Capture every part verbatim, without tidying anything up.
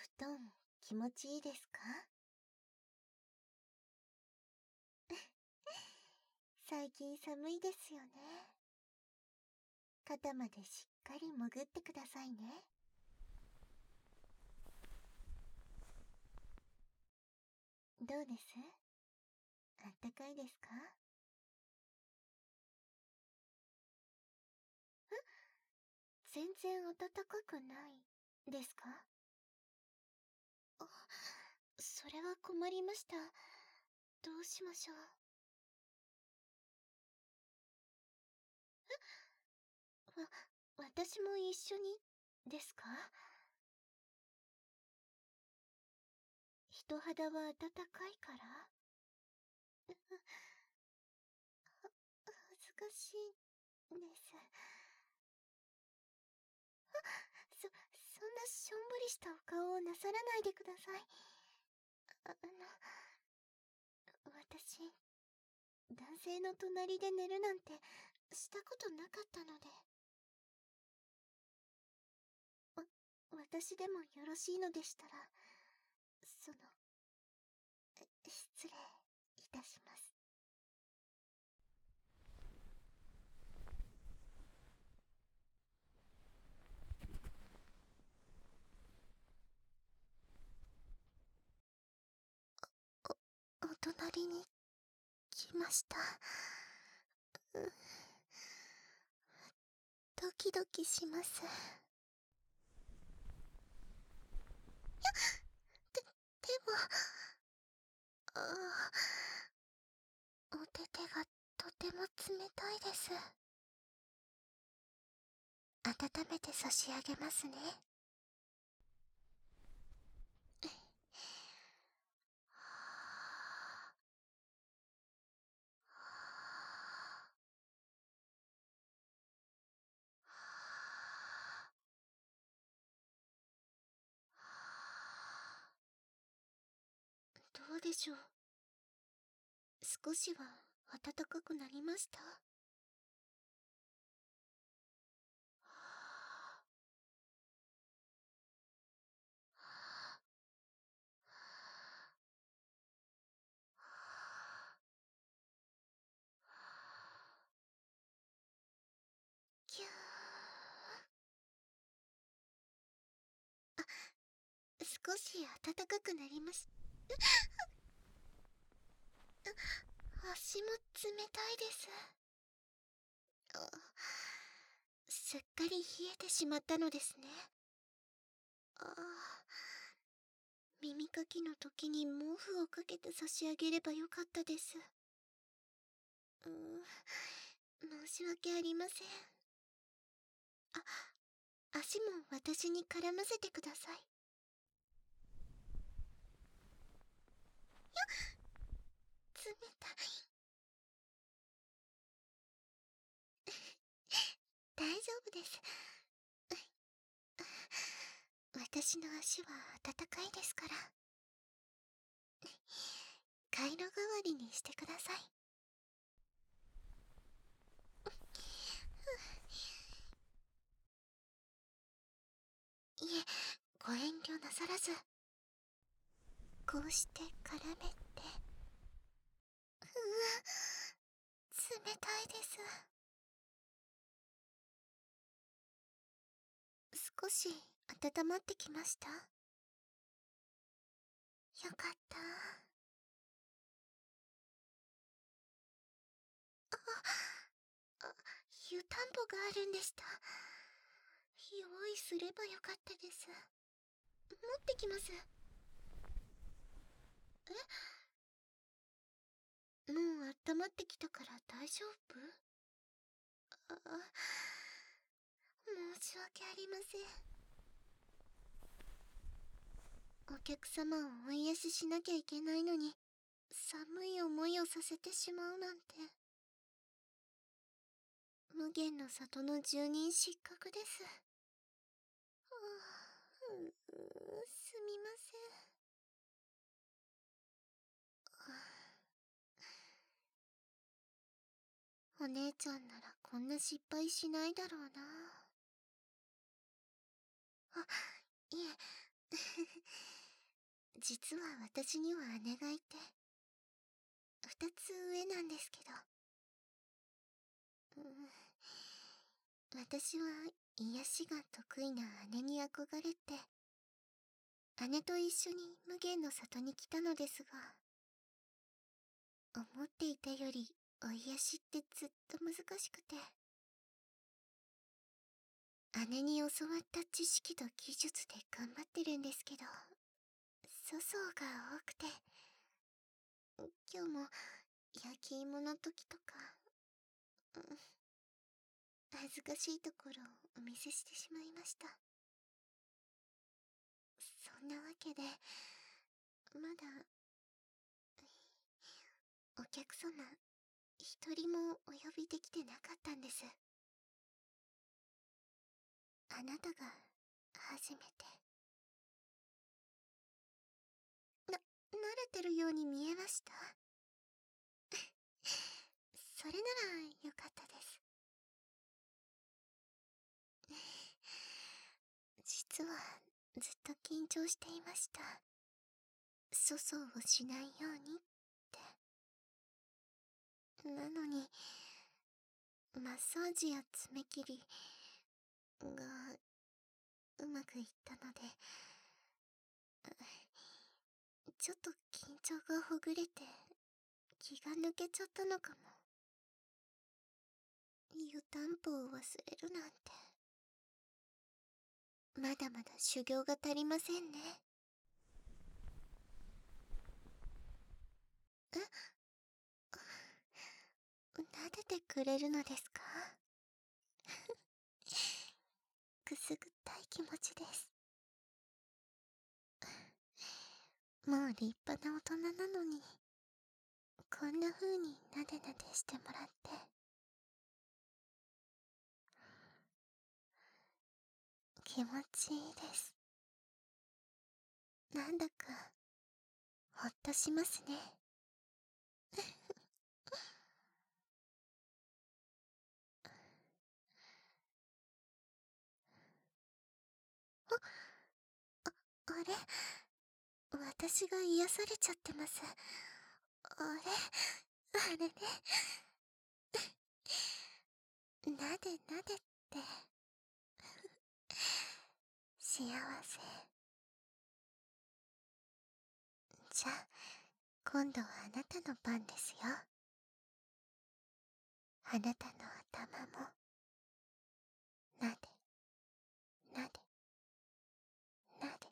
布団気持ちいいですか？最近寒いですよね。肩までしっかり潜ってくださいね。どうです？あったかいですか？全然暖かくないですか？あ、それは困りました。どうしましょう。わ、私も一緒にですか？人肌は暖かいから？恥ずかしいです。そ、そんなしょんぼりしたお顔をなさらないでください。あ、あの、私、男性の隣で寝るなんてしたことなかったので。わ、私でもよろしいのでしたら、その、失礼いたします。お、お隣に来ました。う、ドキドキします。で、でも、ああ、お手手がとても冷たいです。温めて差し上げますね。どうでしょう。少しは暖かくなりました？キュー。少し暖かくなりまし、足も冷たいです。あ、すっかり冷えてしまったのですね。ああ、耳かきの時に毛布をかけて差し上げればよかったです。うーん、申し訳ありません。あ、足も私に絡ませてください。冷たい。大丈夫です。私の足は暖かいですから。カイロ代わりにしてください。いえ、ご遠慮なさらず。こうして絡めて。うわ、冷たいです。少し温まってきました？よかった。あ、あ、湯たんぽがあるんでした。用意すればよかったです。持ってきます。え、もう温まってきたから大丈夫？あ、申し訳ありません。お客様をお癒ししなきゃいけないのに、寒い思いをさせてしまうなんて。無限の里の住人失格です。はあ、ううすみません。お姉ちゃんならこんな失敗しないだろうな。あ、いえ、 実は私には姉がいて、二つ上なんですけど。うん、私は癒しが得意な姉に憧れて、姉と一緒に無限の里に来たのですが、思っていたよりお癒しってずっと難しくて、姉に教わった知識と技術で頑張ってるんですけど、粗相が多くて、今日も焼き芋の時とか、うん、恥ずかしいところをお見せしてしまいました。そんなわけで、まだ、お客様、一人もお呼びできてなかったんです。あなたが、初めて。な、慣れてるように見えました？それなら、よかったです。実は、ずっと緊張していました。粗相をしないようにって。なのに、マッサージや爪切りがうまくいったので、ちょっと緊張がほぐれて気が抜けちゃったのかも。湯たんぽを忘れるなんて。まだまだ修行が足りませんね。え？撫でてくれるのですか？くすぐったい気持ちです。もう立派な大人なのに、こんな風になでなでしてもらって。気持ちいいです。なんだか、ほっとしますね。あ、あれ？私が癒されちゃってます。あれ？あれね。なでなでって。幸せ。じゃあ、今度はあなたの番ですよ。あなたの頭も、なで、なで、なで、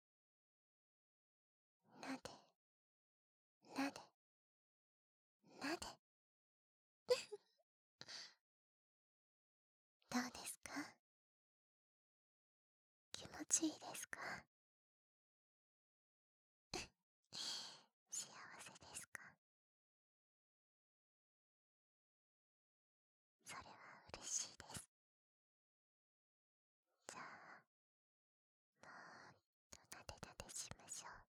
なで、なで、なで。どうですか？気持ちいいですか？幸せですか？それは嬉しいです。じゃあ、もっとなでなでしましょう。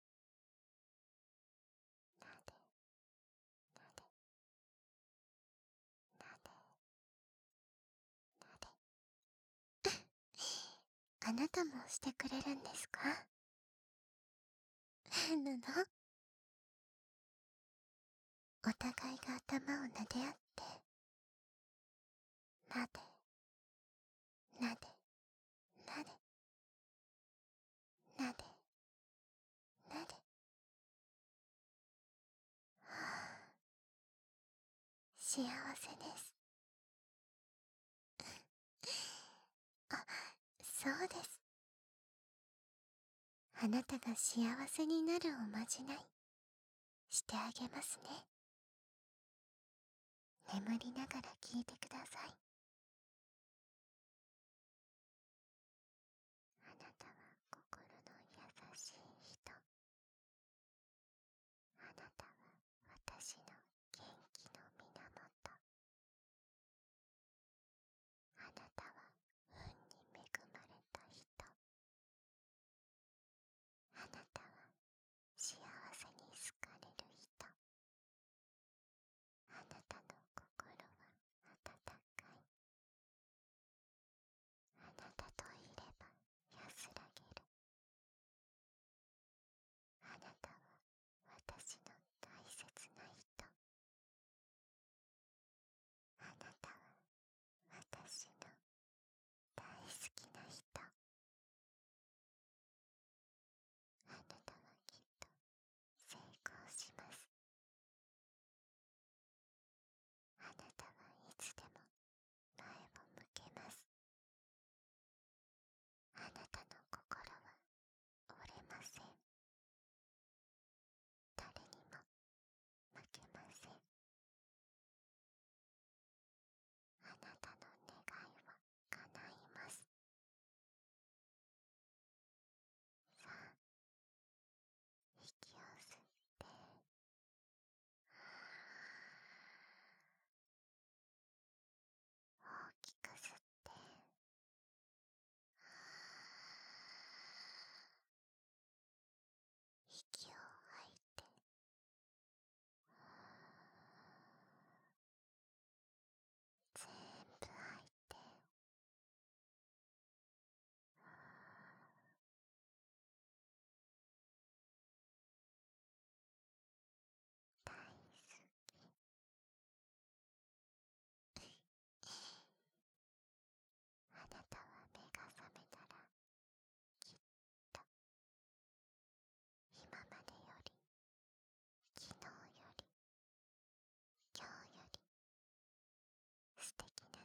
なで、なで、なで、なで。あなたもしてくれるんですか？変なの？お互いが頭を撫で合って、なで、なで、なで、なで、なで。はあ、幸せです。あ、そうです。あなたが幸せになるおまじない、してあげますね。眠りながら聞いてください。あなたは心の優しい人。あなたは私の元気の源。あなたは運に恵まれた人。あなたは幸せに好かれる人。あなたの心は温かい。あなたといれば安らげる。あな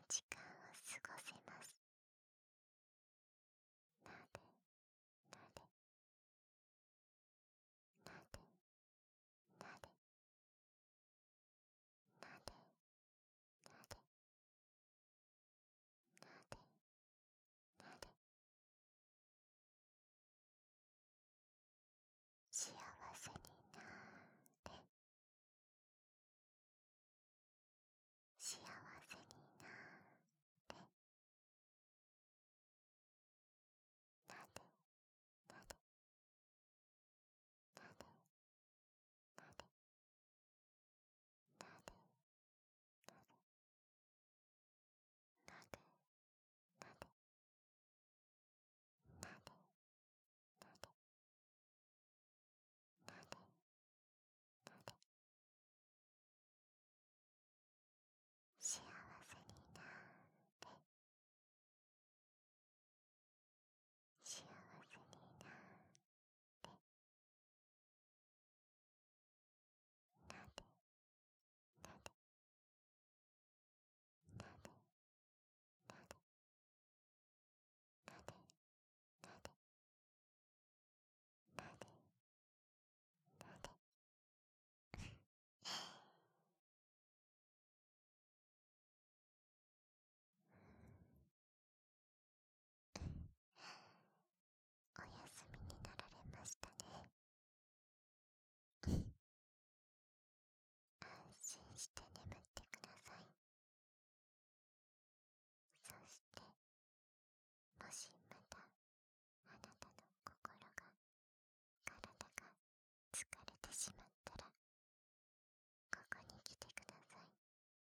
時間を過ごせます。なでなでなでなでなでなでなでなで、幸せになーれ、幸せになーれ、なでなでなでなでなでなでなでなでなでなでなでなで、幸せになーれ、幸せになーれ、なでなでなでなでなでなでなでなで、おやすみになられましたね。安心して眠ってください。そして、もしまたあなたの心が、体が疲れてしまったら、ここに来てください。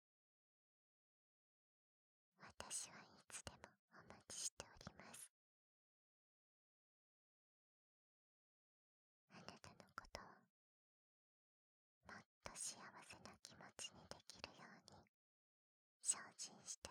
私はいつでもお待ちしております。あなたのことをもっと幸せな気持ちにできるように精進して